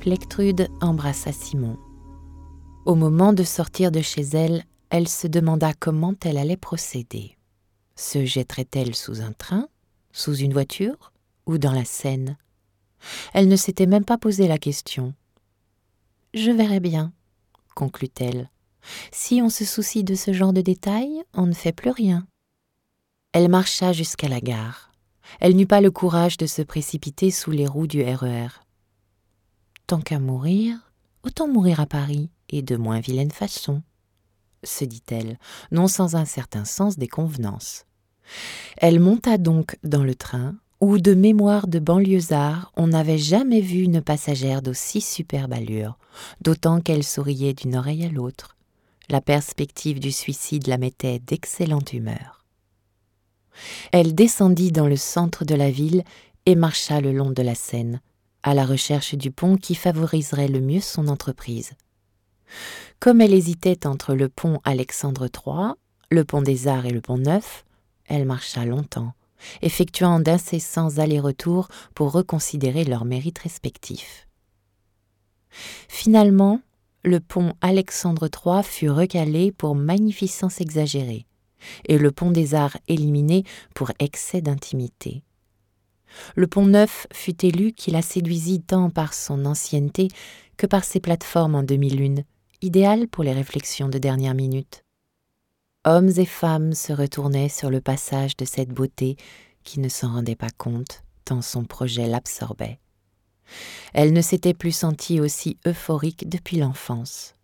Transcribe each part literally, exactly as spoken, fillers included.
Plectrude embrassa Simon. Au moment de sortir de chez elle, elle se demanda comment elle allait procéder. Se jetterait-elle sous un train, sous une voiture ou dans la Seine? Elle ne s'était même pas posé la question. « Je verrai bien », conclut-elle. « Si on se soucie de ce genre de détails, on ne fait plus rien. » Elle marcha jusqu'à la gare. Elle n'eut pas le courage de se précipiter sous les roues du R E R. Tant qu'à mourir, autant mourir à Paris, et de moins vilaine façon, se dit-elle, non sans un certain sens des convenances. Elle monta donc dans le train, où de mémoire de banlieusard, on n'avait jamais vu une passagère d'aussi superbe allure, d'autant qu'elle souriait d'une oreille à l'autre. La perspective du suicide la mettait d'excellente humeur. Elle descendit dans le centre de la ville et marcha le long de la Seine, à la recherche du pont qui favoriserait le mieux son entreprise. Comme elle hésitait entre le pont Alexandre trois, le pont des Arts et le pont Neuf, elle marcha longtemps, effectuant d'incessants allers-retours pour reconsidérer leurs mérites respectifs. Finalement, le pont Alexandre trois fut recalé pour magnificence exagérée, et le pont des Arts éliminé pour excès d'intimité. Le pont Neuf fut élu qui la séduisit tant par son ancienneté que par ses plateformes en demi-lune, idéales pour les réflexions de dernière minute. Hommes et femmes se retournaient sur le passage de cette beauté qui ne s'en rendait pas compte, tant son projet l'absorbait. Elle ne s'était plus sentie aussi euphorique depuis l'enfance.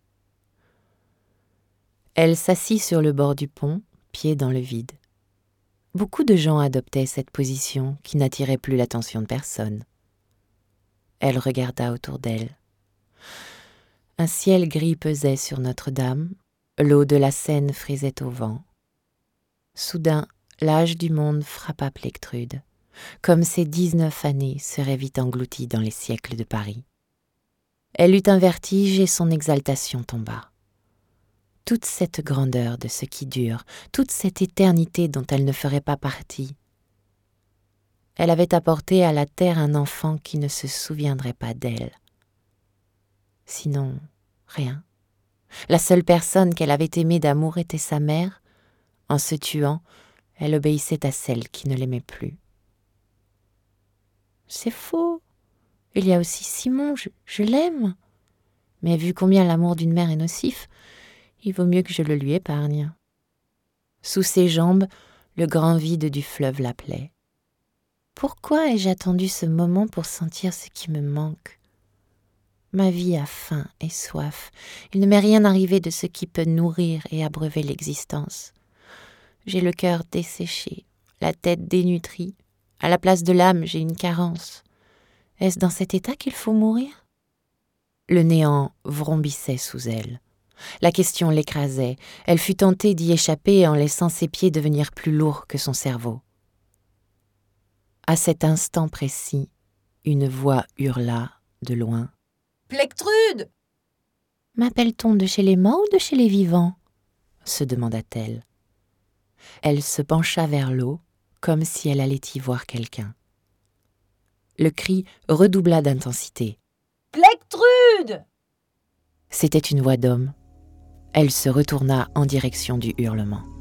Elle s'assit sur le bord du pont, pieds dans le vide. Beaucoup de gens adoptaient cette position qui n'attirait plus l'attention de personne. Elle regarda autour d'elle. Un ciel gris pesait sur Notre-Dame, l'eau de la Seine frisait au vent. Soudain, l'âge du monde frappa Plectrude, comme ses dix-neuf années seraient vite englouties dans les siècles de Paris. Elle eut un vertige et son exaltation tomba. Toute cette grandeur de ce qui dure, toute cette éternité dont elle ne ferait pas partie. Elle avait apporté à la terre un enfant qui ne se souviendrait pas d'elle. Sinon, rien. La seule personne qu'elle avait aimée d'amour était sa mère. En se tuant, elle obéissait à celle qui ne l'aimait plus. C'est faux. Il y a aussi Simon, je, je l'aime. Mais vu combien l'amour d'une mère est nocif, il vaut mieux que je le lui épargne. Sous ses jambes, le grand vide du fleuve l'appelait. Pourquoi ai-je attendu ce moment pour sentir ce qui me manque ? Ma vie a faim et soif. Il ne m'est rien arrivé de ce qui peut nourrir et abreuver l'existence. J'ai le cœur desséché, la tête dénutrie. À la place de l'âme, j'ai une carence. Est-ce dans cet état qu'il faut mourir ? Le néant vrombissait sous elle. La question l'écrasait. Elle fut tentée d'y échapper en laissant ses pieds devenir plus lourds que son cerveau. À cet instant précis, une voix hurla de loin. « Plectrude !»« M'appelle-t-on de chez les morts ou de chez les vivants ?» se demanda-t-elle. Elle se pencha vers l'eau, comme si elle allait y voir quelqu'un. Le cri redoubla d'intensité. « Plectrude !» C'était une voix d'homme. Elle se retourna en direction du hurlement.